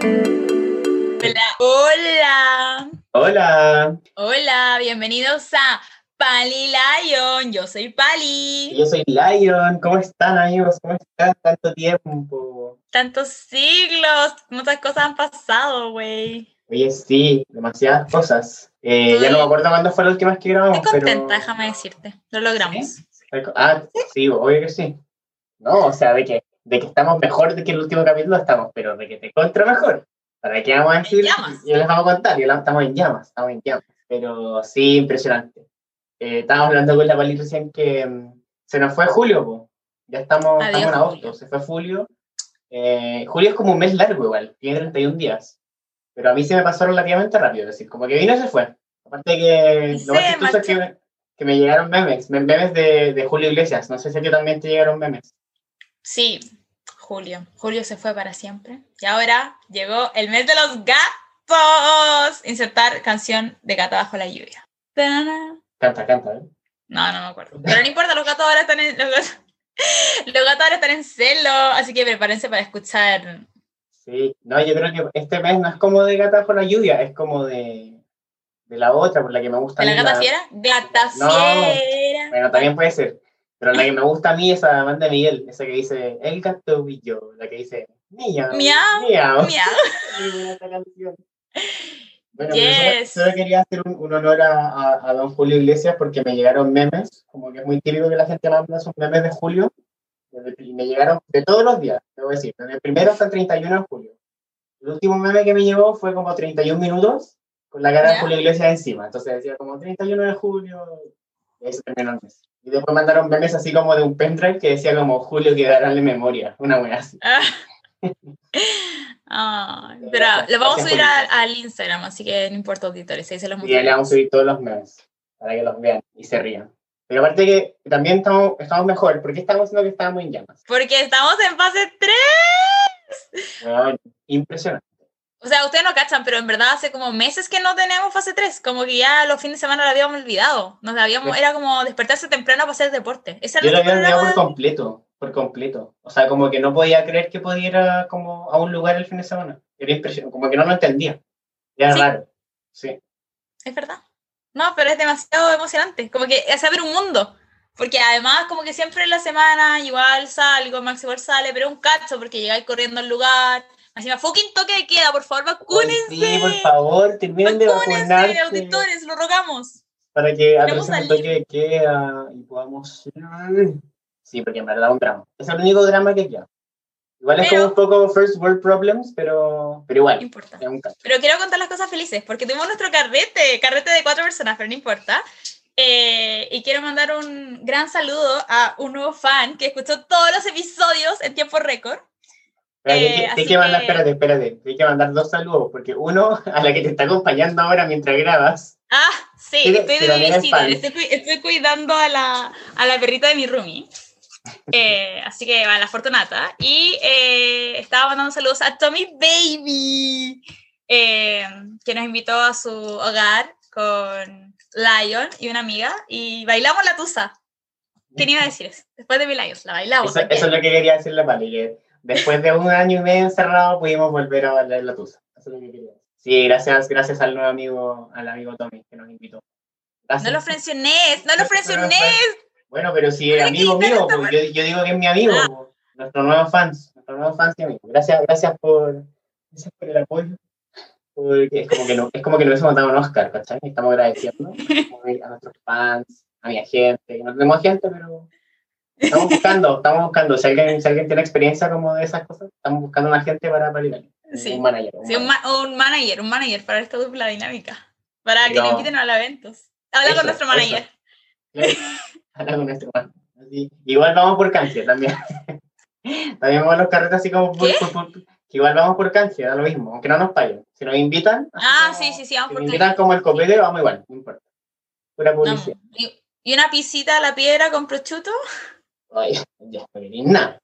Hola. Hola. Hola, bienvenidos a Pali Lion. Yo soy Pali. Yo soy Lion. ¿Cómo están, amigos? ¿Cómo están? Tanto tiempo. Tantos siglos, muchas cosas han pasado, güey. Oye, sí, demasiadas cosas. Ya Estoy, no me acuerdo cuándo fue la última vez que estoy grabamos, contenta, pero... déjame decirte. Lo logramos. ¿Sí? Sí, obvio que sí. No, o sea, de que estamos mejor de que el último capítulo estamos, pero de que te contra mejor. ¿Para qué vamos a decir? llamas. Yo les vamos a contar, estamos en llamas, estamos en llamas. Pero sí, impresionante. Estábamos hablando con la Pali recién que se nos fue Julio, po. Ya estamos Adiós, en agosto, Julio. se fue Julio. Julio es como un mes largo igual, tiene 31 días. Pero a mí se me pasó relativamente rápido, es decir, como que vino y se fue. Aparte que lo más Se chistoso es marchó. que me llegaron memes de Julio Iglesias. No sé si a ti también te llegaron memes. Sí, Julio. Julio se fue para siempre. Y ahora llegó el mes de los gatos. Insertar canción de Gata bajo la lluvia. Ta-na. Canta, ¿eh? No me acuerdo. Pero no importa, los gatos ahora están en... Los gatos ahora están en celo, así que prepárense para escuchar. Sí, no, yo creo que este mes no es como de Gata por la lluvia, es como de la otra, por la que me gusta a ¿De la mí. gata fiera? Gata No, fiera. bueno, también puede ser. Pero la que me gusta a mí es la banda de Miguel, esa que dice El gato y yo, la que dice miau, Miau, miau. miau. Muy buena esta canción. Bueno, pero Yes. solo quería hacer un honor a don Julio Iglesias porque me llegaron memes, como que es muy típico que la gente manda sus memes de Julio, y me llegaron de todos los días, debo decir, desde el primero hasta el 31 de julio. El último meme que me llegó fue como 31 minutos con la cara de ¿Ya? Julio Iglesias encima, entonces decía como 31 de julio, y ahí se terminó el mes. Y después mandaron memes así como de un pendrive que decía como Julio quedará en la memoria, una wea así. Pero Gracias, lo vamos a gracias subir Julio. al Instagram, así que no importa, auditores, ahí se los Y ya le vamos a mostraremos. subir todos los memes para que los vean y se rían. Pero aparte que también estamos mejor. ¿Por qué estamos diciendo que estábamos en llamas? Porque estamos en fase 3. Bueno, impresionante. O sea, ustedes no cachan, pero en verdad hace como meses que no tenemos fase 3. Como que ya los fines de semana lo habíamos olvidado. Era como despertarse temprano para hacer deporte. Ese era Yo lo nuestro había olvidado programa. por completo. O sea, como que no podía creer que pudiera como a un lugar el fin de semana. Era impresionante, como que no lo entendía. Era Sí, raro. Sí. es verdad. No, pero es demasiado emocionante. Como que es saber un mundo. Porque además, como que siempre en la semana igual salgo, Max igual sale, pero es un cacho porque llegáis corriendo al lugar. Encima, fucking toque de queda, por favor, Hoy sí, por vacúnense. favor, terminen de Vacúnense, vacunarse auditores, lo rogamos. para que Queremos atrasemos el toque salir. de queda y podamos... Sí, porque en verdad es un drama. Es el único drama que queda. Igual es como un Pero, poco first world problems, pero no igual, importa. es un cacho. Pero quiero contar las cosas felices, porque tuvimos nuestro carrete de 4 personas, pero no importa. Y quiero mandar un gran saludo a un nuevo fan que escuchó todos los episodios en tiempo récord. Espérate, hay Así que mandar, que... espérate, hay que mandar dos saludos, porque uno a la que te está acompañando ahora mientras grabas, Sí, estoy que de también es babysitter, fan. estoy cuidando a la perrita de mi roomie. Así que va, la Fortunata. Y estaba mandando saludos a Tommy Baby, que nos invitó a su hogar con Lion y una amiga. Y bailamos la tusa. ¿Qué iba a decir? Después de Lions, la bailamos. Eso es lo que quería decirle, Pali, que después de un año y medio encerrado pudimos volver a bailar la tusa. Eso es lo que quería decir. Sí, gracias al nuevo amigo, al amigo Tommy, que nos invitó. No lo Gracias. frencionés, no lo frencionés. Bueno, pero si es Tienes que amigo editar mío, esta pues, parte. yo digo que es mi amigo, pues, nuestro nuevo fans y amigo. Gracias por el apoyo. Porque es como que nos hubiésemos dado un Oscar, ¿cachai? Estamos agradeciendo a nuestros fans, a mi gente, que no tenemos gente, pero estamos buscando. Si alguien tiene experiencia como de esas cosas, estamos buscando una gente para ir ahí. Sí, Un manager. un manager para esta dupla dinámica. Para que nos Pero inviten a los eventos. Habla con nuestro manager. Habla con nuestro manager. Igual vamos por cancha también. También vamos a los carretes así como ¿Qué? que igual vamos por cancha, da lo mismo, aunque no nos paguen. Si nos invitan, Sí, si vamos nos por invitan como el copete, vamos igual, no importa. Pura publicidad. No. ¿Y una pisita a la piedra con prosciutto? Ay, ya estoy nada.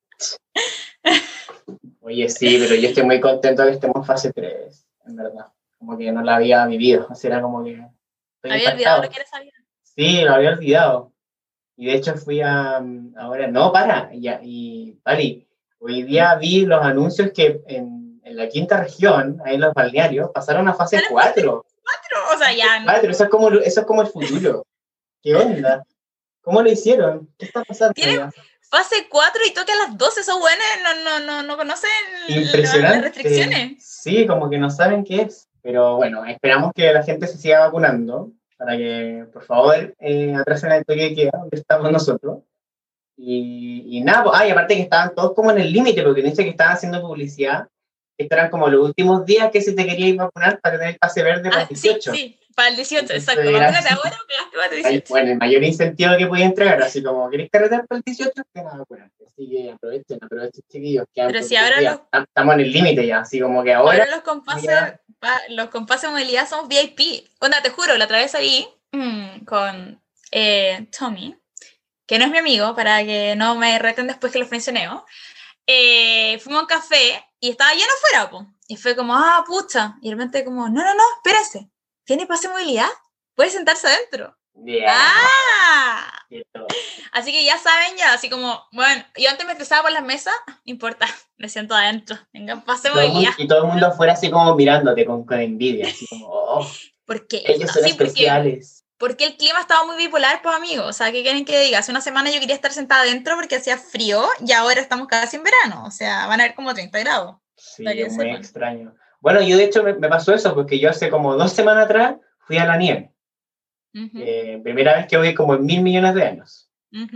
Oye, sí, pero yo estoy muy contento de que estemos en fase 3, en verdad. Como que no la había vivido, así era como que estoy Había olvidado lo impactado. que era saber. Sí, lo había olvidado. Y de hecho fui ahora, no, y Pali, hoy día vi los anuncios que en en la quinta región, ahí en los balnearios, pasaron a fase 4. O sea, ya no. Eso es como el futuro. ¿Qué onda? ¿Cómo lo hicieron? ¿Qué está pasando allá? Fase 4 y toque a las 12, esos buenos no conocen Impresionante. las restricciones. Sí, como que no saben qué es. Pero bueno, esperamos que la gente se siga vacunando para que, por favor, atrasen el toque de queda, donde estamos nosotros. Y nada, pues, y aparte que estaban todos como en el límite, porque dice que estaban haciendo publicidad. Estos eran como los últimos días que se te quería ir a vacunar para tener el pase verde para el 18. Sí, para el 18, entonces, exacto. Vacúnate ahora o quedaste para el 18. Bueno, el mayor incentivo que podía entregar, así como, ¿querés carretear para el 18? Que nada, vacunarte. Así que aprovechen, chiquillos. Pero si ahora estamos en el límite ya, así como que ahora los compases de movilidad somos VIP. Onda, te juro, la otra vez salí con Tommy, que no es mi amigo, para que no me reten después que lo mencioneo. Fuimos a un café y estaba lleno afuera, po. Y fue como, pucha. Y de repente como, no, espérese. ¿Tiene pase de movilidad? Puede sentarse adentro. Yeah. Así que ya saben, así como, bueno, yo antes me estresaba por las mesas, no importa, me siento adentro, tengan pase de movilidad. Y todo el mundo afuera así como mirándote con envidia, así como, porque ellos son especiales. Porque el clima estaba muy bipolar, pues amigos, o sea, ¿qué quieren que diga? Hace una semana yo quería estar sentada adentro porque hacía frío y ahora estamos casi en verano, o sea, van a haber como 30 grados. Sí, es muy extraño. Bueno, yo de hecho me pasó eso, porque yo hace como 2 semanas atrás fui a la nieve. Primera vez que voy como en 1000 millones de años.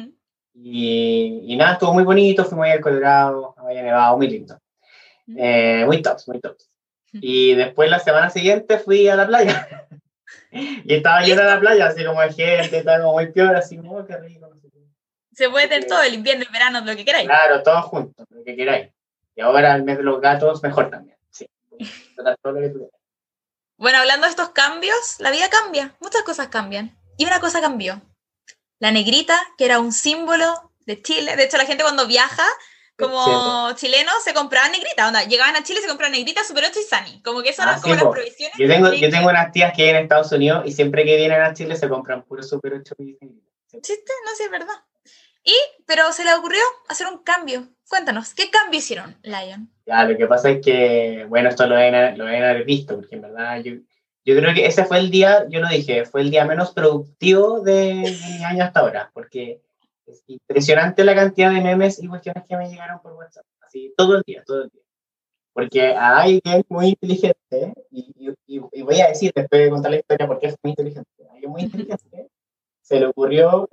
Y nada, estuvo muy bonito, fuimos al Colorado, había nevado, muy lindo. Muy tops. Y después la semana siguiente fui a la playa. Y estaba llena la playa, así como de gente, estaba como muy peor, así como, qué rico. No sé qué. Se puede tener todo, el invierno, el verano, lo que queráis. Claro, todos juntos, lo que queráis. Y ahora el mes de los gatos, mejor también. Sí, todo lo que tú quieras. Bueno, hablando de estos cambios, la vida cambia, muchas cosas cambian. Y una cosa cambió. La negrita, que era un símbolo de Chile. De hecho, la gente cuando viaja como chileno se compraba negrita. Onda, llegaban a Chile y se compraban negrita, Super 8 y Sunny. Como que eso eran como las provisiones. Yo tengo unas tías que viven en Estados Unidos y siempre que vienen a Chile se compran puro Super 8 y negrita. ¿Chiste? No sé, es verdad. Pero se le ocurrió hacer un cambio. Cuéntanos, ¿qué cambio hicieron, Lion? Ya, lo que pasa es que, bueno, esto lo deben haber visto, porque en verdad yo creo que ese fue el día, yo lo dije, fue el día menos productivo de mi año hasta ahora, porque es impresionante la cantidad de memes y cuestiones que me llegaron por WhatsApp, así todo el día. Porque a alguien muy inteligente, y voy a decir después de contar la historia porque es muy inteligente, a alguien muy inteligente se le ocurrió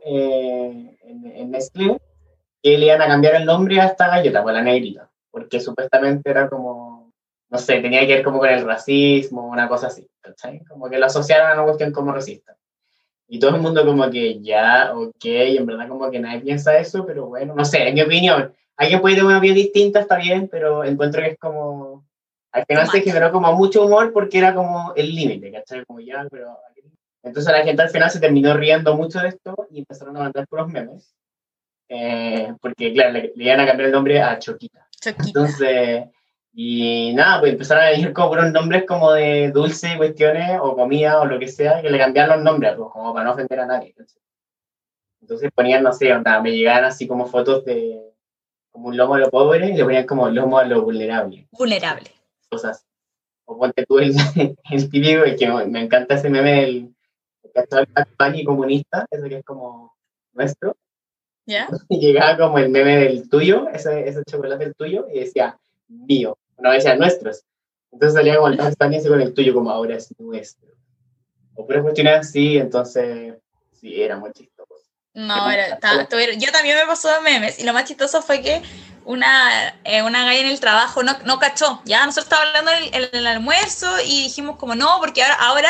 en Nestlé que le iban a cambiar el nombre a esta galleta, pues la negrita, porque supuestamente era como, no sé, tenía que ver como con el racismo, una cosa así, ¿cachai? Como que lo asociaron a una cuestión como racista. Y todo el mundo como que ya, ok, y en verdad como que nadie piensa eso, pero bueno, no sé, en mi opinión, alguien puede tener una opinión distinta, está bien, pero encuentro que es como, al final se generó como mucho humor porque era como el límite, ¿cachai? Como ya, pero... Entonces la gente al final se terminó riendo mucho de esto y empezaron a mandar puros memes. Porque claro, le iban a cambiar el nombre a Choquita. Entonces, y nada, pues empezaron a elegir como unos nombres como de dulce, cuestiones, o comida, o lo que sea, que le cambiaron los nombres, pues, como para no ofender a nadie. Entonces ponían, no sé, onda, me llegaban así como fotos de como un lomo a lo pobre, y le ponían como lomo a lo vulnerable. Vulnerable. Cosas. O ponte tú el típico, el que me encanta ese meme del Bunny comunista, ese que es como nuestro. ¿Ya? Y llegaba como el meme del tuyo, ese chocolate del tuyo, y decía, mío. No, decía nuestros. Entonces salía como el España así con el tuyo, como ahora es nuestro. O puras cuestiones así, entonces, sí, era muy chistoso. No, yo también me pasó de memes, y lo más chistoso fue que una galla en el trabajo no cachó, ya, nosotros estábamos hablando en el almuerzo, y dijimos como, no, porque ahora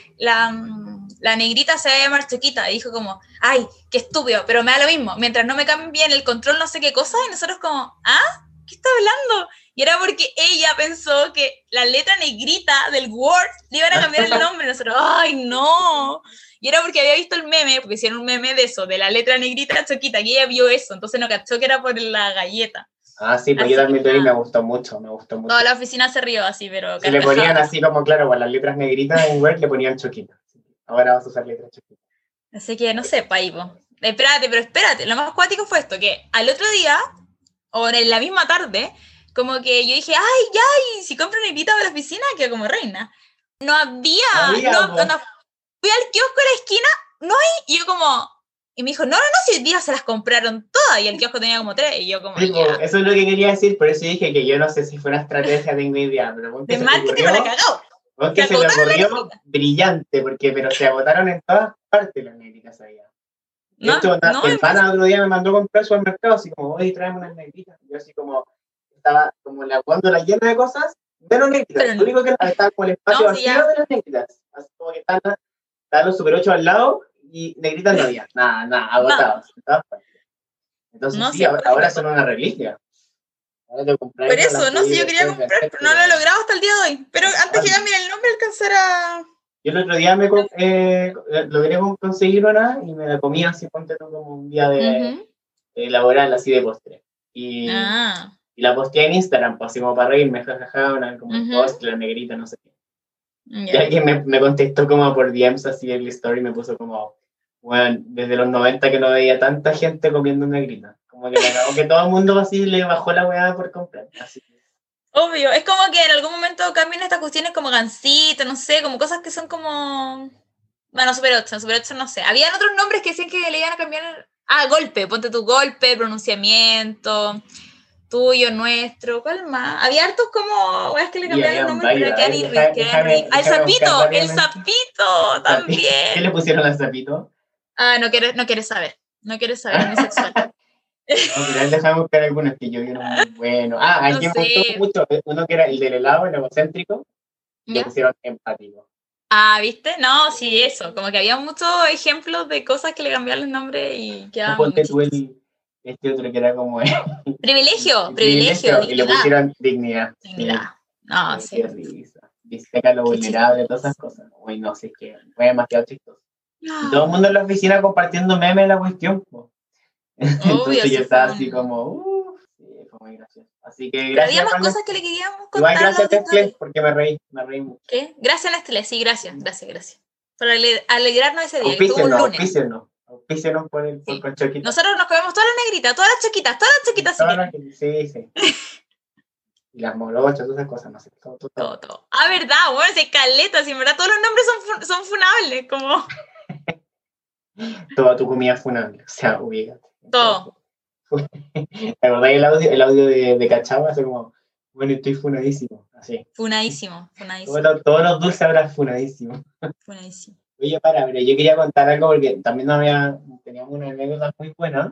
la negrita se va a llamar Choquita, y dijo como, ay, qué estúpido, pero me da lo mismo, mientras no me cambien el control no sé qué cosa, y nosotros como, ¿qué está hablando? Y era porque ella pensó que la letra negrita del Word le iban a cambiar el nombre, y nosotros, ay, no, y era porque había visto el meme, porque hicieron un meme de eso, de la letra negrita Choquita, y ella vio eso, entonces no cachó que era por la galleta. Sí, pues yo también lo vi, me gustó mucho. Toda la oficina se rió así, pero... Se le ponían así como, claro, con las letras negritas en Word le ponían Choquita. Ahora vas a usar letras Choquita. Así que, no sé, Paipo. Espérate, lo más cuático fue esto, que al otro día, o en la misma tarde, Como que yo dije, ay, ya, y si compro una negrita para la oficina, quedo como reina. No había, no, fui al kiosco de la esquina, no hay, y yo como, y me dijo, no, si hoy día se las compraron todas, y el kiosco tenía como 3, y yo como, sí, ya. eso es lo que quería decir, por eso dije que yo no sé si fue una estrategia, tengo idea, pero De marketing me la cagó. que se le ocurrió brillante, pero se agotaron en todas partes las negritas allá. De hecho, el pana otro día me mandó a comprar al mercado, así como, oye, tráeme unas negritas. Yo así como, estaba como la góndola llena de cosas, menos negritas. Lo único que estaba como el espacio vacío de las negritas. Así como que estaban los Super 8 al lado y negritas no había. Nada, agotados. Entonces sí, ahora son una reliquia. Por eso, no sé, yo quería comprar, pero no lo he logrado hasta el día de hoy. Pero antes que cambie el nombre, alcanzar a... Yo el otro día logré conseguir una y me la comí así, ponte tú como un día de laboral, así de postre. Y la posteé en Instagram, pues, así como para reírme, jajaja, como el postre, la negrita, no sé qué. Y alguien me contestó como por DMs así en la story y me puso como, bueno, desde los 90 que no veía tanta gente comiendo negrita. Como que todo el mundo así le bajó la weá por comprar. Así. Obvio, es como que en algún momento cambian estas cuestiones como gansito, no sé, como cosas que son como... Bueno, Super 8 no sé. Habían otros nombres que decían que le iban a cambiar... golpe, ponte tu golpe, pronunciamiento, tuyo, nuestro, ¿cuál más? Había hartos como, weas que le cambiaron el nombre, pero quedan irri. ¡El sapito! ¡El sapito! También. ¿Qué le pusieron al sapito? No quieres saber. No quieres saber, es muy sexual. No, pero déjame buscar algunos que yo vi uno muy bueno. Aquí me gustó mucho. Uno que era el del helado, el egocéntrico. Le pusieron empático. ¿Viste? No, sí, eso. Como que había muchos ejemplos de cosas que le cambiaron el nombre y quedaban muy chistosos. Este otro que era como... privilegio, y le pusieron dignidad. Dignidad. No, sí. Qué risa. Destaca lo vulnerable, todas esas cosas. Uy, no sé, es que fue demasiado chistoso. Y todo el mundo en la oficina compartiendo memes de la cuestión. Entonces yo estaba así como, sí, fue muy gracioso. Así que gracias. Pero había más cosas que le queríamos contar. Igual gracias a Nestlé, porque me reí mucho. ¿Qué? Gracias Nestlé, sí, gracias. Por alegrarnos ese día, que estuvo un lunes. Auspícenos por Choquitas. Nosotros nos comemos todas las negritas, todas las choquitas. Sí. Y las morochas, todas esas cosas, no sé. Todo. Verdad, bueno, se caleta, si en verdad todos los nombres son funables, como... Toda tu comida es funable, o sea, ubícate. Todo. ¿Te acordás el audio de Cachagua? Hace como, bueno, estoy funadísimo, así. Funadísimo. Todos los dulces ahora funadísimo. Funadísimo. Oye, pero yo quería contar algo porque también teníamos una anécdota muy buena.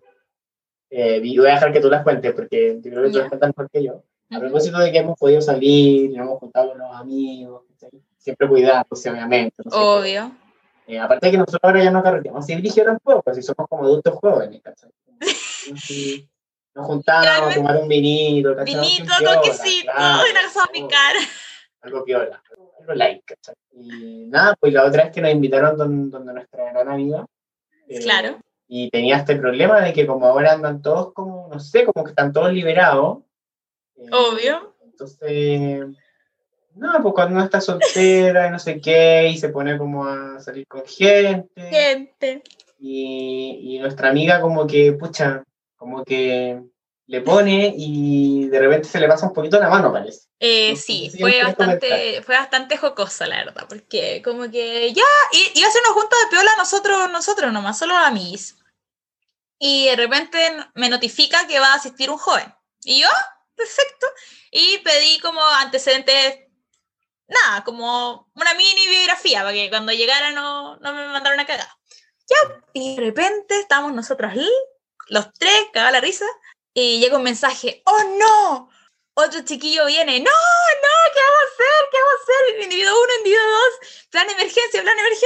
Y voy a dejar que tú las cuentes porque yo creo que tú las cuentas mejor que yo. A propósito de que hemos podido salir, nos hemos juntado con los amigos, siempre cuidándose, obviamente. Obvio. Aparte de que nosotros ahora ya no carreteamos así brígido tampoco, pues si somos como adultos jóvenes, ¿cachai? Nos juntamos a tomar un vinito, ¿cachai? Toquecito, y nos vamos a picar. Algo piola, algo light, ¿cachai? Y nada, pues la otra vez que nos invitaron donde nuestra gran amiga. Claro. Y tenía este problema de que como ahora andan todos como, no sé, como que están todos liberados. Obvio. Entonces, no, pues cuando uno está soltera y no sé qué, y se pone como a salir con gente. Y nuestra amiga como que, pucha, como que le pone y de repente se le pasa un poquito la mano, parece. Sí, fue bastante jocosa, la verdad, porque como que ya iba a ser una junta de piola nosotros nomás, solo amigos. Y de repente me notifica que va a asistir un joven. Y yo, perfecto. Y pedí como antecedentes, nada, como una mini biografía, para que cuando llegara no me mandaran a cagar. Ya, y de repente estamos nosotros los tres, cagada la risa, y llega un mensaje, ¡oh no! Otro chiquillo viene, ¡no! ¿Qué vamos a hacer? Individuo 1, individuo 2, plan de emergencia.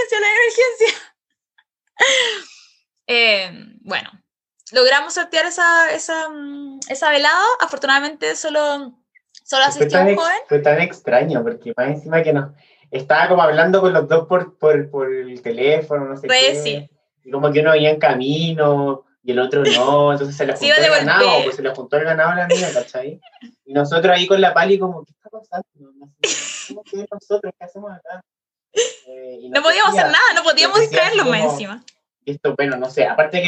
Bueno, logramos sortear esa velada. Afortunadamente solo asistió un joven. Fue tan extraño, porque más encima que estaba como hablando con los dos por el teléfono, no sé qué. Sí. Y como que uno venía en camino y el otro no, entonces se le juntó el ganado, pues se le juntó el ganado a la amiga, ¿cachai? Y nosotros ahí con la pali como, ¿qué está pasando? ¿Cómo que nosotros? ¿Qué hacemos acá? No podíamos hacer nada, no podíamos distraerlo más encima. Esto, bueno, no sé, aparte que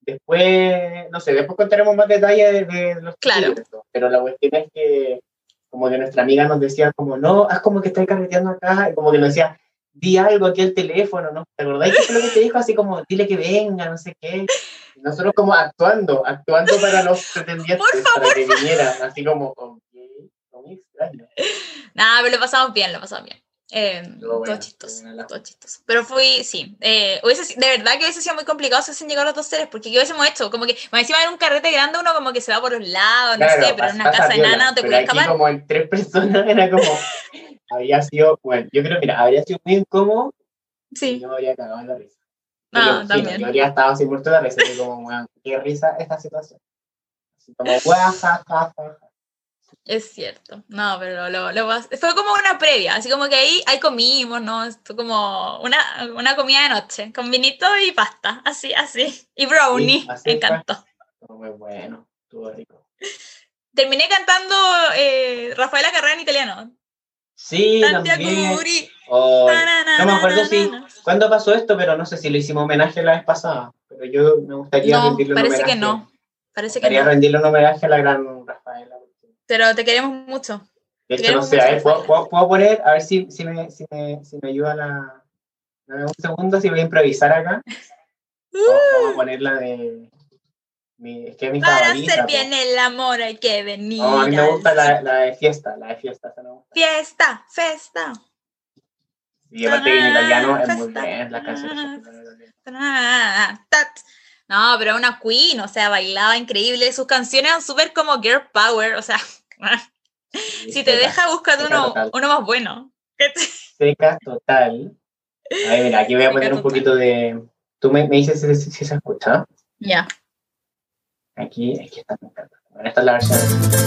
después, no sé, después contaremos más detalles de los Claro. títulos, pero la cuestión es que como que nuestra amiga nos decía como, no, haz como que estás carreteando acá, y como que nos decía, di algo aquí al teléfono, ¿no? ¿Te acordáis qué fue lo que te dijo? Así como, dile que venga, no sé qué. Y nosotros como actuando para los pretendientes, para que vinieran, así como, ok, muy extraño. Nada, pero lo pasamos bien, lo pasamos bien. Todo bueno, todo chistoso, todo bueno. todo chistoso. Pero fui, sí, de verdad que hubiese sido muy complicado si hubiesen llegado los 2 seres, porque ¿qué hubiésemos hecho? Como que, más encima en un carrete grande uno como que se va por los lados, no sé, pero en una pasa casa piola, enana no te pero puedes aquí escapar. como en 3 personas era como, habría sido, bueno, yo creo, mira, habría sido muy incómodo y Sí, yo me habría cagado en la risa. Me lo no, imagino, yo también. habría estado así muerto de la risa, así como, bueno, qué risa esta situación. Así como, guajajaja. Es cierto, no, pero fue como una previa, así como que ahí comimos, ¿no? Esto como una comida de noche, con vinito y pasta, así, y brownie, Sí, me así fue. encantó. Estuvo muy bueno, estuvo rico. Terminé cantando Rafaela Carrà en italiano. Sí, Tanti también. auguri. Oh, no me acuerdo si, Ta-na-na-na-na-na. cuándo pasó esto, pero no sé si le hicimos homenaje la vez pasada. Pero yo me gustaría No, rendirle un parece que homenaje. no, Me parece que gustaría no. rendirle un homenaje a la gran Rafaela. Pero te queremos mucho. De Te hecho, no queremos sé, mucho, a ver, Rafaela. puedo poner, a ver si me ayuda la. Dame un segundo, si voy a improvisar acá. Vamos a poner la de. Es que es mi Para hacer favorita, po. bien el amor hay que No, a mí venir me al gusta sitio. la de fiesta, esa me gusta. Fiesta, festa. Y aparte que en italiano es muy Festa. bien, las canciones son muy buenas. No, pero una queen, o sea, bailaba increíble. Sus canciones eran súper como girl power, o sea, Sí, si te deja, búscate seca uno total. más bueno. Seca total. A ver, mira, aquí voy a Seca poner un total. poquito de. Tú me dices si se escucha. Ya. Aquí está, me encanta. Bueno, esta es la versión.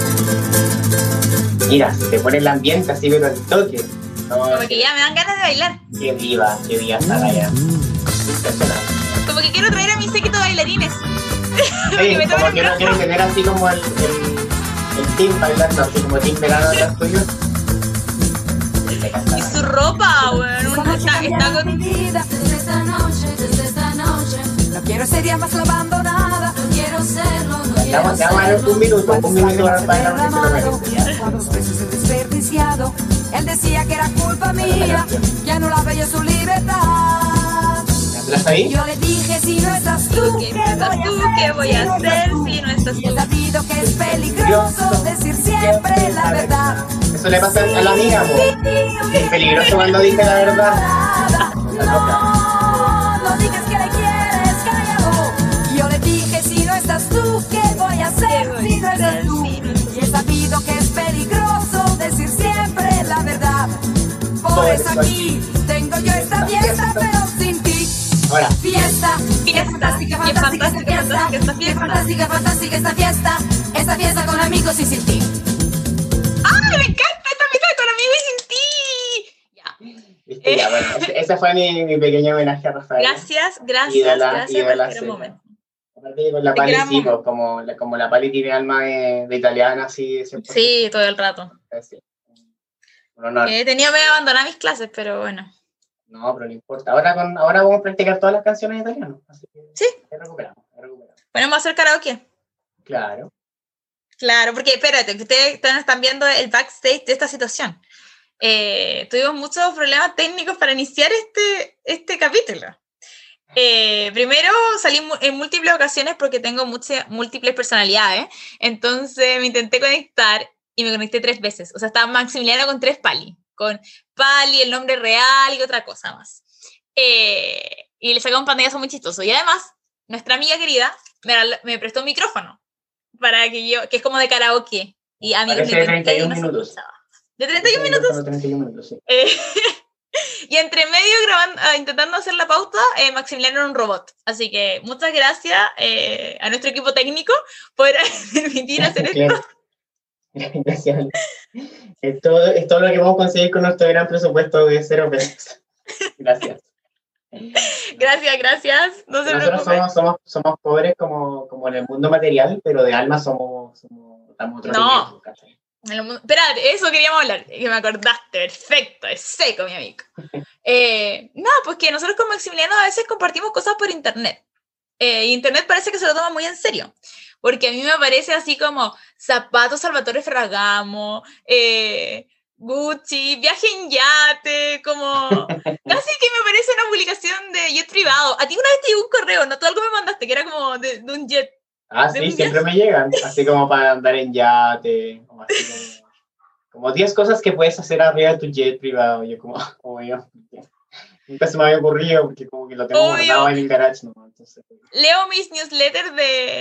Mira, se te pone el ambiente así, pero al toque. No, Como que ya me dan ganas de bailar. qué diva esta galla. Impresionante. Como que quiero traer a mi séquito de bailarines. Sí, Que me tomen como un quiero brazo. tener así como el team bailando, así como team verano atrás tuyo. Y su ropa, weón, está con... vida desde esta noche. No quiero ser ya más la abandonada. No quiero serlo, no quiero Vamos a dar un minuto para que se lo merece. ¿Cuántos besos he desperdiciado? Él decía que era culpa mía, ya no la veía su libertad. ¿La está ahí? Yo le dije, si no estás tú, ¿Qué voy a hacer si no estás Y he tú? sabido que es peligroso decir siempre la verdad. Eso le pasa a la amiga, po. Es peligroso cuando dice la verdad. No digas que le quieres, callado. Yo le dije, si no estás tú, ¿qué voy a hacer si no estás tú? Y he sabido que es peligroso decir siempre la verdad. Por eso aquí tengo yo esta fiesta, pero sin ti. Ahora, Fiesta, Fiesta, fantástica, qué fantástica esta fantástica, fiesta. fantástica esta Qué fiesta. fantástica, fantástica esta fiesta con amigos y sin ti. ¡Ay, me encanta esta fiesta con amigos y sin ti! Ya. viste, ya, bueno, ese fue mi pequeño homenaje a Rafael. Gracias Ídola por este gran seca. momento. Aparte que con la Este Pali gran sí, pues, momento. como la Pali tiene alma de italiana, así, 100%. Sí, todo el rato. Sí. Un honor. He tenido que abandonar mis clases, pero bueno. No, pero no importa. Ahora vamos a practicar todas las canciones en italiano. Así que Sí. recuperamos. Ponemos a hacer karaoke. Claro. Claro, porque espérate, que ustedes están viendo el backstage de esta situación. Tuvimos muchos problemas técnicos para iniciar este capítulo. Primero salí en múltiples ocasiones porque tengo múltiples personalidades, entonces me intenté conectar y me conecté 3 veces. O sea, estaba Maximiliano con 3 Pali, con Pali, el nombre real y otra cosa más. Y le sacé un pantallazo muy chistoso. Y además, nuestra amiga querida me prestó un micrófono que es como de karaoke. Y amigos, Parece lo de intenté y 31 no se minutos. escuchaba. ¿De 31 minutos? 31 minutos, sí. Y entre medio intentando hacer la pauta, Maximiliano era un robot. Así que muchas gracias a nuestro equipo técnico por permitir hacer esto. Gracias. Es todo lo que vamos a conseguir con nuestro gran presupuesto de 0 pesos. Gracias. Gracias. No se Nosotros preocupen. somos pobres como en el mundo material, pero de alma estamos otro nivel, ¿cachai? Espérate, eso queríamos hablar, que me acordaste, perfecto, es seco, mi amigo. No, pues que nosotros con Maximiliano a veces compartimos cosas por internet. Internet parece que se lo toma muy en serio, porque a mí me parece así como zapatos Salvatore Ferragamo, Gucci, viaje en yate, como casi que me parece una publicación de jet privado. A ti una vez te llegó un correo, ¿no? Tú algo me mandaste que era como de un jet. Ah, ¿De sí, un siempre viaje? me llegan, así como para andar en yate, como así como 10 cosas que puedes hacer arriba de tu jet privado. Yo como, oh, yo, nunca se me había ocurrido porque como que lo tengo guardado Obvio, en el garage, ¿no? Entonces, leo mis newsletters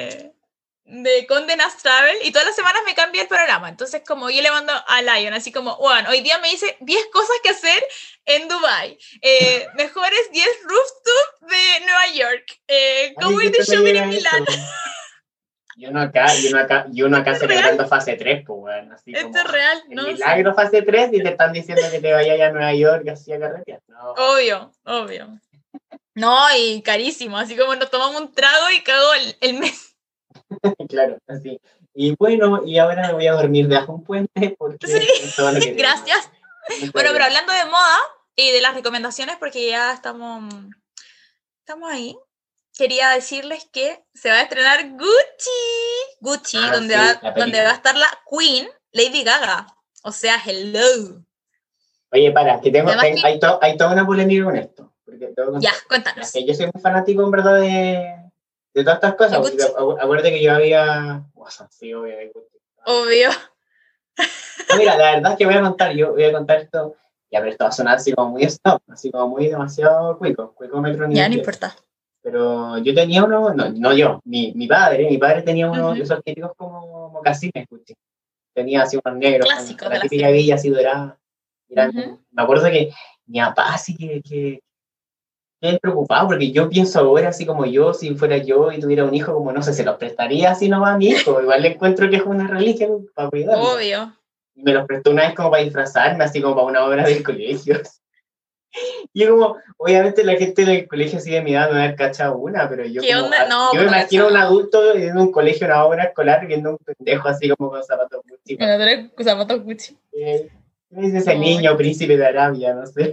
de Condé Nast Travel y todas las semanas me cambia el programa. Entonces, como yo le mando a Lion, así como, bueno, hoy día me dice 10 cosas que hacer en Dubai, mejores 10 rooftops de Nueva York, a mí cómo ir de siempre me shopping llega en Milán. eso. Y uno acá Esto es celebrando real, fase 3, pues, bueno, así esto como es real, el no, milagro sí. fase 3 y te están diciendo que te vayas a Nueva York así a carretear. No, Obvio, obvio. No, y carísimo, así como nos tomamos un trago y cago el mes. claro, así. Y bueno, y ahora me voy a dormir debajo de un puente Sí, porque es todo lo que tengo. gracias. Muchas Bueno, pero gracias. hablando de moda y de las recomendaciones, porque ya estamos ahí, quería decirles que se va a estrenar Gucci, Ah, donde sí, va, la donde va a película. estar la Queen, Lady Gaga. O sea, hello. Oye, para, que Además que, hay toda una polémica con esto. Porque te voy a ya, contar. Ya cuéntanos. que yo soy muy fanático, en verdad, de todas estas ¿De cosas. Porque Gucci? acuérdate que yo había. Sí, obvio, de Gucci. Obvio. No, mira, la verdad es que voy a contar esto. Ya, pero esto va a sonar así como muy stop, así como muy demasiado cuico metro Ya, nivel no 10. importa. Pero yo tenía uno, no yo, mi padre tenía uno de Ujú. esos típicos como mocasines, Gucci. Tenía así unos negros con Clásicos de la la típica firma. villa así dorada. Ujú. Me acuerdo que mi papá así que él preocupado, porque yo pienso ahora así como yo, si fuera yo y tuviera un hijo, como no sé, se los prestaría así nomás a mi hijo. Igual le encuentro que es una reliquia para cuidarlo. Obvio. Y me los prestó una vez como para disfrazarme, así como para una obra del colegio. Y yo como, obviamente la gente del colegio así de mi edad no me ha cachado una, pero yo ¿Qué como, onda? No, yo me pues no imagino a un cachaba. adulto en un colegio, una obra escolar, viendo un pendejo así como con zapatos Gucci. Bueno, tres zapatos Gucci. ¿Qué es ese No. niño príncipe de Arabia? No sé.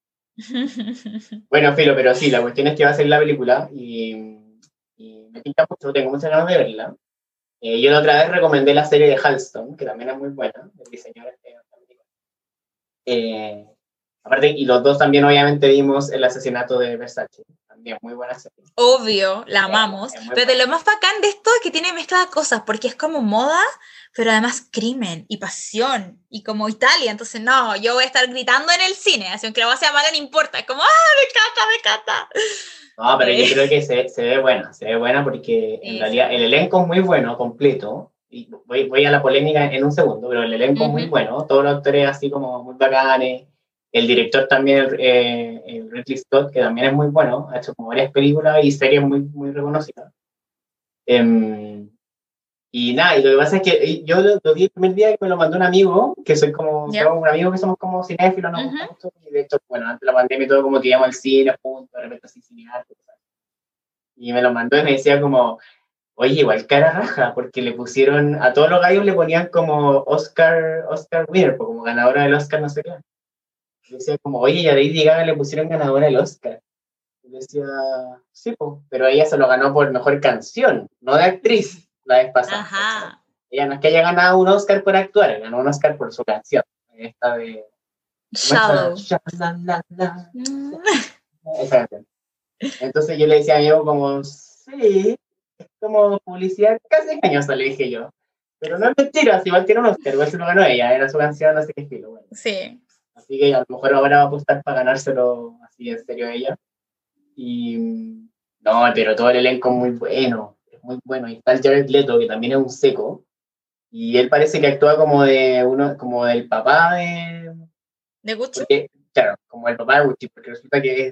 Bueno, filo, pero sí, la cuestión es que va a ser la película y me pinta mucho, tengo muchas ganas de verla. Yo la otra vez recomendé la serie de Halston, que también es muy buena, el diseñador aparte, y los dos también obviamente vimos El asesinato de Versace, también muy buena serie. Obvio, la amamos. Es muy Pero de buena. lo más bacán de esto es que tiene mezcla de cosas, porque es como moda, pero además crimen y pasión, y como Italia. Entonces, no, yo voy a estar gritando en el cine, así aunque la voz sea mala, no importa. Es como, ¡ah, me encanta! No, pero yo Eh, creo que se ve buena porque en sí, se realidad ve el buena. elenco es muy bueno, completo. Y voy a la polémica en un segundo, pero el elenco es muy Ujú. bueno, todos los actores así como muy bacanes. El director también, el Ridley Scott, que también es muy bueno, ha hecho como varias películas y series muy, muy reconocidas. Em, y nada, y lo que pasa es que yo lo vi el primer día que me lo mandó un amigo, que soy como, ¿Ya? tengo un amigo que somos como cinéfilos, nos gusta Ujú. mucho, y de hecho, bueno, antes de la pandemia y todo, como que íbamos al cine juntos, de repente así cinearte, y me lo mandó y me decía como, oye, igual cara raja, porque le pusieron, a todos los gallos le ponían como Oscar winner, pues, como ganadora del Oscar, no sé qué. Y decía como, oye, y a Lady Gaga le pusieron ganadora del Oscar. Y decía, sí, pues, pero ella se lo ganó por mejor canción, no de actriz, la vez pasada, ¿cachai? Ajá. Ella no es que haya ganado un Oscar por actuar, ganó un Oscar por su canción. Esta de, ¿cómo es esa? Shallow. Mm. Esa canción. Entonces yo le decía a mi amigo como, sí, como publicidad casi engañosa, le dije yo. Pero no es mentira, igual tiene un Oscar, igual se lo ganó ella, era su canción, no sé qué estilo. Bueno. Sí. Así que a lo mejor ahora va a apostar para ganárselo así en serio ella. Y no, pero todo el elenco es muy bueno. Y está el Jared Leto, que también es un seco. Y él parece que actúa como de uno, como del papá de. ¿De Gucci? Porque, claro, como el papá de Gucci, porque resulta que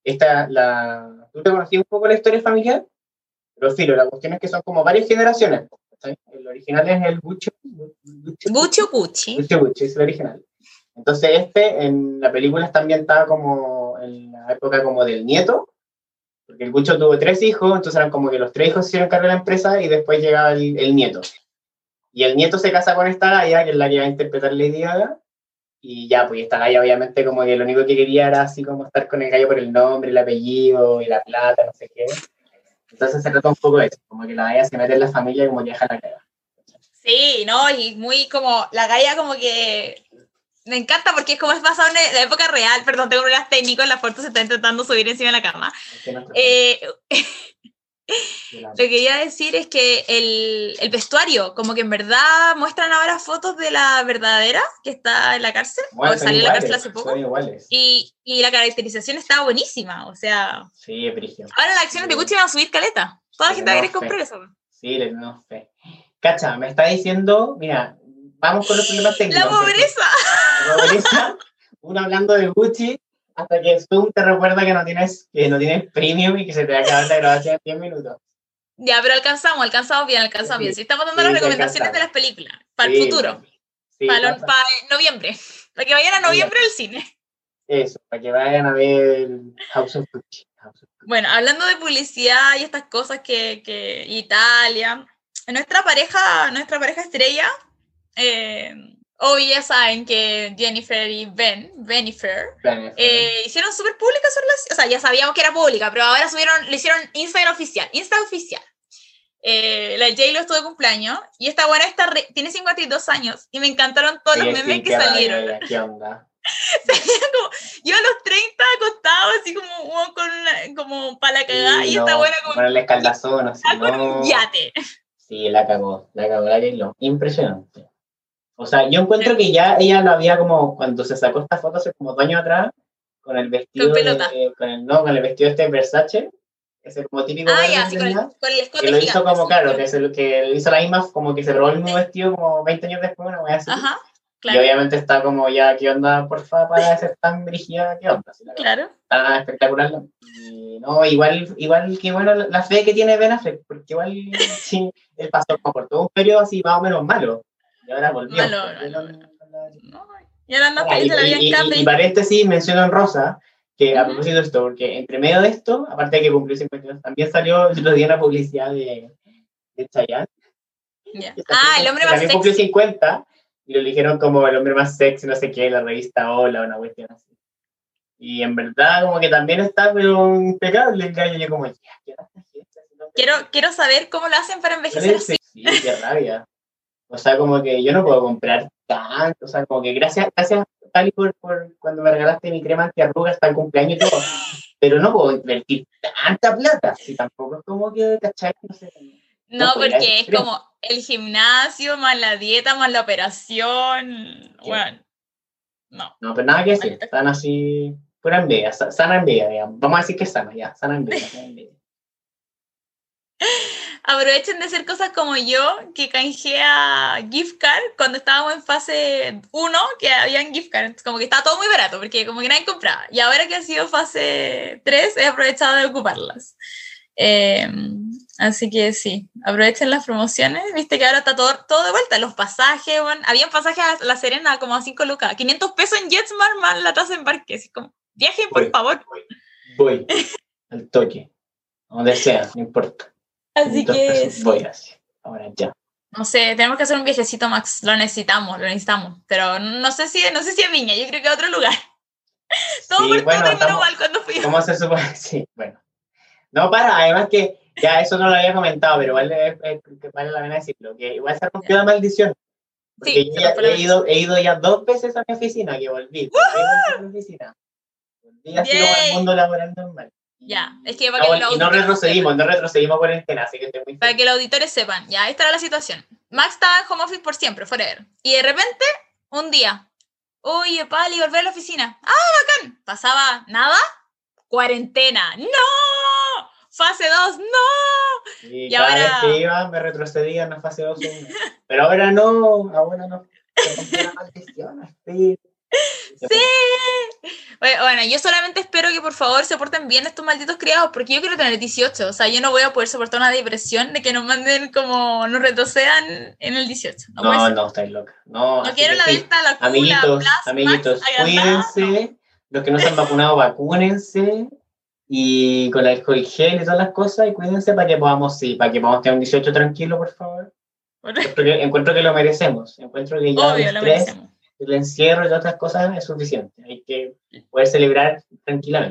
¿tú te conocías un poco la historia familiar? Pero sí, la cuestión es que son como varias generaciones. ¿Sabes? El original es el Gucci o Gucci. Gucci, es el original. Entonces en la película está ambientada como en la época como del nieto, porque el Gucci tuvo 3 hijos, entonces eran como que los 3 hijos se hicieron cargo de la empresa y después llegaba el nieto. Y el nieto se casa con esta galla, que es la que va a interpretar Lady Gaga, y ya, pues esta galla obviamente como que lo único que quería era así como estar con el gallo por el nombre, el apellido y la plata, no sé qué. Entonces se trata un poco de eso, como que la Gaia se mete en la familia y como que deja la cagada. Sí, ¿no? Y muy como, la Gaia como que me encanta porque es como es basado en la época real. Perdón, tengo problemas técnicos, la foto se está intentando subir encima de la cama. Lo que quería decir es que el vestuario, como que en verdad muestran ahora fotos de la verdadera que está en la cárcel, Bueno, o salió de la cárcel hace son poco, iguales. y la caracterización está buenísima, o sea... Sí, es brígido. Ahora las acciones de Gucci van a subir caleta. Toda la gente va a querer comprar eso. Sí, le tenemos fe. Cacha, me está diciendo, mira, vamos con los problemas técnicos. ¡La pobreza! La pobreza, uno hablando de Gucci, hasta que Zoom te recuerda que no tienes premium y que se te va a acabar la grabación en 10 minutos. Ya, pero alcanzamos bien. Si estamos dando las recomendaciones de las películas, para el futuro, para noviembre, para que vayan a noviembre al cine. Eso, para que vayan a ver House of Gucci. Bueno, hablando de publicidad y estas cosas que Italia, nuestra pareja estrella, ya saben que Jennifer y Bennifer hicieron súper pública su relación. O sea, ya sabíamos que era pública, pero ahora le hicieron Insta oficial. La J-Lo estuvo de cumpleaños y esta buena tiene 52 años y me encantaron todos los memes que salieron. ¿Qué onda? Yo a los 30 acostado así como para la cagada y esta buena como ponerle escaldazón así, con un yate. Sí, la cagó la J-Lo, impresionante. O sea, yo encuentro que ya ella lo había como, cuando se sacó esta foto hace como 2 años atrás, con el vestido con el vestido este Versace, ese como típico sí, con el escote que lo hizo como, claro, que lo hizo la misma, como que se probó el mismo vestido como 20 años después, una wea así. Ajá, claro. Y obviamente está como ya, ¿qué onda, porfa, para ser tan brígida? ¿Qué onda? Claro. Está espectacular. Y no, igual que bueno la fe que tiene Ben Affleck, porque igual sí, él pasó como por todo un periodo así más o menos malo. Y ahora volvió. Y ahora anda feliz de la vida en cambio. Y paréntesis, menciono en rosa, que a propósito de esto, porque entre medio de esto, aparte de que cumplió 52, también salió el otro día una publicidad de Chayanne. Yeah. El hombre más también sexy. Cumplió 50 y lo eligieron como el hombre más sexy, no sé qué, la revista Hola, una cuestión así. Y en verdad, como que también está, pero impecable el gallo. Yo como, quiero saber cómo lo hacen para envejecer así. Sí, qué rabia. O sea, como que yo no puedo comprar tanto, o sea, como que gracias Tali, por cuando me regalaste mi crema antiarrugas para el cumpleaños y todo, pero no puedo invertir tanta plata, si tampoco es como que, ¿cachai? No sé. No, porque es como el gimnasio, más la dieta, más la operación, bueno, no. No, pero nada que decir, están así, pura envidia, sana envidia, digamos. Vamos a decir que es sana, ya, sana envidia. Aprovechen de hacer cosas como yo, que canjea gift card cuando estábamos en fase 1, que habían gift cards, como que estaba todo muy barato, porque como que nadie compraba. Y ahora que ha sido fase 3, he aprovechado de ocuparlas. Así que sí, aprovechen las promociones. Viste que ahora está todo de vuelta. Los pasajes, bueno, habían pasajes a La Serena como a 5 lucas. 500 pesos en JetSmart más la tasa de embarque. Así como, viajen, por favor. Voy al toque, donde sea, no importa. Así que sí. Voy así, ahora ya. No sé, tenemos que hacer un viajecito, Max. Lo necesitamos. Pero no sé si es Viña, yo creo que a otro lugar. Todo sí, por bueno, todo terminó mal cuando fui. ¿Cómo se supone? Sí, bueno. No, además que ya eso no lo había comentado, pero igual vale la pena decirlo, que igual se rompió la maldición. Porque sí, yo he ido ya 2 veces a mi oficina, que volví. A mi oficina. Volví así como el mundo laboral normal. Ya, es que para que y no retrocedimos cuarentena, así que estoy muy feliz. Para que los auditores sepan, ya, esta era la situación. Max estaba en home office por siempre, forever. Y de repente, un día, oye, Pali, volver a la oficina. Bacán. Pasaba nada, cuarentena. ¡No! Fase 2, ¡no! Y cada vez que iba, me retrocedía en la fase 2. Pero ahora no. Se rompió la maldición, así. ¡Sí! Bueno, yo solamente espero que por favor se porten bien estos malditos criados, porque yo quiero tener 18, o sea, yo no voy a poder soportar una depresión de que nos manden como nos retrocedan en el 18. No, estáis loca. No quiero la Delta, la Q, amiguitos, cuídense, los que no se han vacunado, vacúnense, y con el alcohol gel y todas las cosas, y cuídense para que podamos tener un 18 tranquilo, por favor. Encuentro que lo merecemos, encuentro que ya obvio, lo merecemos. El encierro y otras cosas es suficiente. Hay que poder celebrar tranquilamente.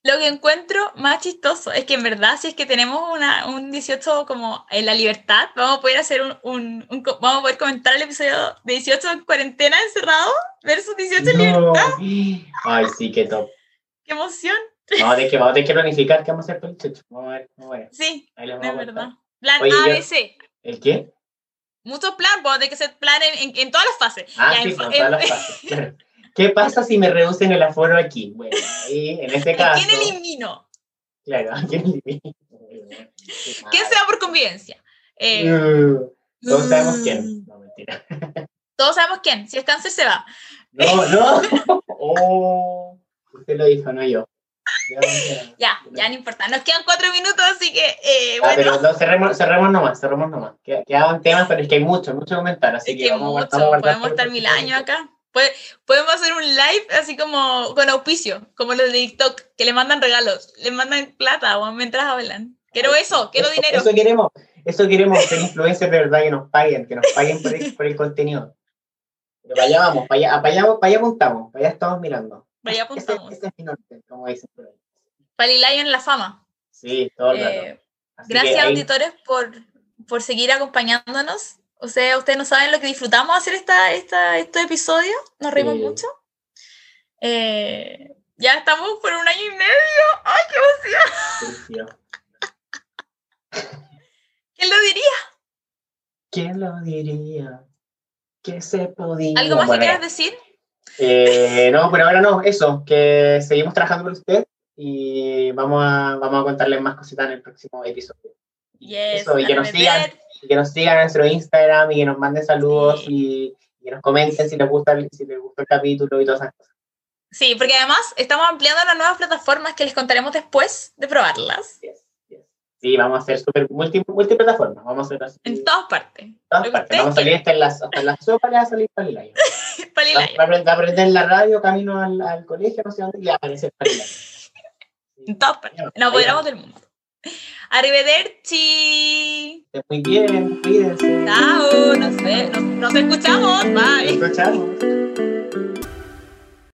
Lo que encuentro más chistoso es que en verdad, si es que tenemos un 18 como en la libertad, vamos a poder hacer vamos a poder comentar el episodio de 18 en cuarentena encerrado versus 18 en libertad. Ay, sí, qué top. ¡Qué emoción! Vamos a tener que planificar qué vamos a hacer por el checho. Vamos a ver. Sí, Ahí les es vamos a contar. verdad. Plan Oye, A, B, C. ¿El qué? Muchos planes, vamos a tener que hacer planes en todas las fases. Ah, Ya, sí, con todas las fases. Claro. ¿Qué pasa si me reducen el aforo aquí? Bueno, ahí, en este ¿A caso... quién elimino? Claro, ¿a quién elimino? ¿Quién se va por convivencia? Todos sabemos quién. No, mentira. Todos sabemos quién. Si es cáncer, se va. No. Oh, usted lo dijo, no yo. Ya, no importa. Nos quedan 4 minutos, así que, Pero no, cerremos nomás. Quedaban temas, pero es que hay mucho que comentar, así es que que vamos mucho, a guardar podemos estar 1000 años acá. Podemos hacer un live así como con auspicio, como los de TikTok, que le mandan regalos, le mandan plata mientras hablan. Quiero dinero. Eso queremos ser influencers de verdad, que nos paguen por el contenido. Pero para allá vamos, para allá apuntamos, para allá estamos mirando. Para allá apuntamos. Ese es mi norte, como dicen por ahí. Para el live en la fama. Sí, todo el rato. Gracias, auditores, por seguir acompañándonos. O sea, ustedes no saben lo que disfrutamos hacer estos episodios. Nos reímos mucho. Ya estamos por 1 año y medio. ¡Ay, qué emoción! ¿Quién lo diría? ¿Quién lo diría? ¿Qué se podía? ¿Algo más que quieras decir? No, por ahora no. Eso, que seguimos trabajando con usted y vamos a contarles más cositas en el próximo episodio. Eso, y que nos sigan en nuestro Instagram y que nos manden saludos y que nos comenten si les gustó el capítulo y todas esas cosas. Sí, porque además estamos ampliando las nuevas plataformas que les contaremos después de probarlas. Yes. Sí, vamos a hacer multiplataformas. Vamos a hacer así. En todas partes. Vamos a salir hasta en las sopas, le va a salir Palilayo. Va a aprender la radio, camino al colegio, no sé dónde, y le va a aparecer Palilayo. En todas partes. Nos apoderamos del mundo. Arrivederci. Muy bien, cuídense. Chao, nos escuchamos. Bye. Nos escuchamos.